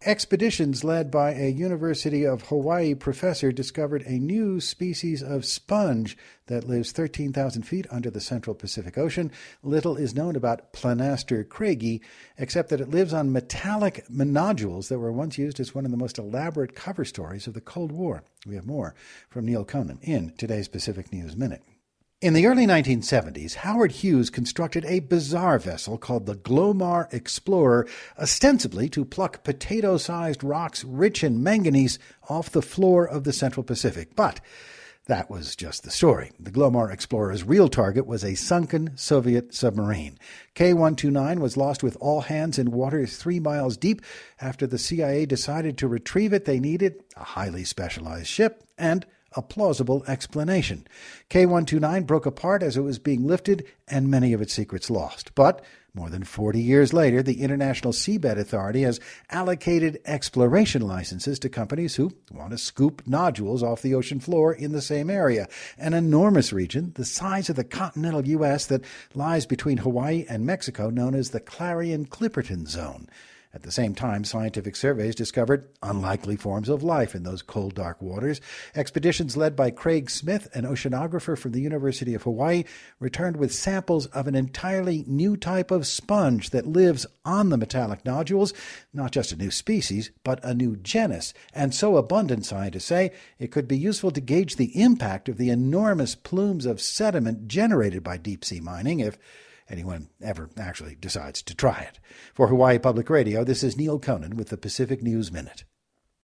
Expeditions led by a University of Hawaii professor discovered a new species of sponge that lives 13,000 feet under the central Pacific Ocean. Little is known about Planaster craigie, except that it lives on metallic nodules that were once used as one of the most elaborate cover stories of the Cold War. We have more from Neil Conan in today's Pacific News Minute. In the early 1970s, Howard Hughes constructed a bizarre vessel called the Glomar Explorer, ostensibly to pluck potato-sized rocks rich in manganese off the floor of the Central Pacific. But that was just the story. The Glomar Explorer's real target was a sunken Soviet submarine. K-129 was lost with all hands in waters 3 miles deep. After the CIA decided to retrieve it, they needed a highly specialized ship and a plausible explanation. K-129 broke apart as it was being lifted and many of its secrets lost. But more than 40 years later, the International Seabed Authority has allocated exploration licenses to companies who want to scoop nodules off the ocean floor in the same area, an enormous region the size of the continental U.S. that lies between Hawaii and Mexico, known as the Clarion-Clipperton Zone. At the same time, scientific surveys discovered unlikely forms of life in those cold, dark waters. Expeditions led by Craig Smith, an oceanographer from the University of Hawaii, returned with samples of an entirely new type of sponge that lives on the metallic nodules, not just a new species, but a new genus, and so abundant, scientists say, it could be useful to gauge the impact of the enormous plumes of sediment generated by deep-sea mining if anyone ever actually decides to try it. For Hawaii Public Radio, this is Neil Conan with the Pacific News Minute.